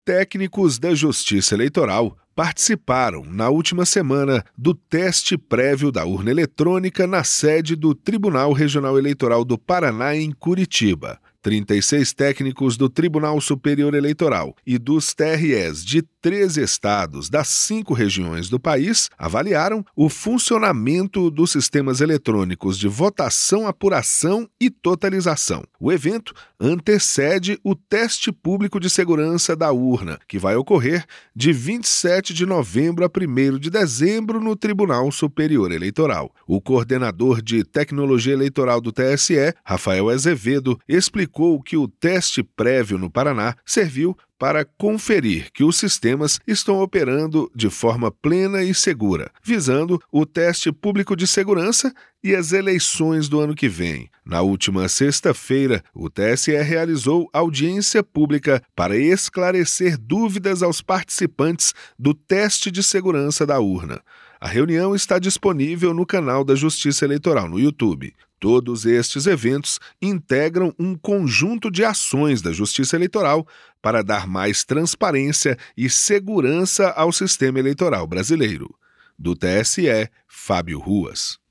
Técnicos da Justiça Eleitoral participaram, na última semana, do teste prévio da urna eletrônica na sede do Tribunal Regional Eleitoral do Paraná, em Curitiba. 36 técnicos do Tribunal Superior Eleitoral e dos TREs de 13 estados das 5 regiões do país avaliaram o funcionamento dos sistemas eletrônicos de votação, apuração e totalização. O evento antecede o teste público de segurança da urna, que vai ocorrer de 27 de novembro a 1º de dezembro no Tribunal Superior Eleitoral. O coordenador de tecnologia eleitoral do TSE, Rafael Azevedo, explicou que o teste prévio no Paraná serviu para conferir que os sistemas estão operando de forma plena e segura, visando o teste público de segurança e as eleições do ano que vem. Na última sexta-feira, o TSE realizou audiência pública para esclarecer dúvidas aos participantes do teste de segurança da urna. A reunião está disponível no canal da Justiça Eleitoral no YouTube. Todos estes eventos integram um conjunto de ações da Justiça Eleitoral para dar mais transparência e segurança ao sistema eleitoral brasileiro. Do TSE, Fábio Ruas.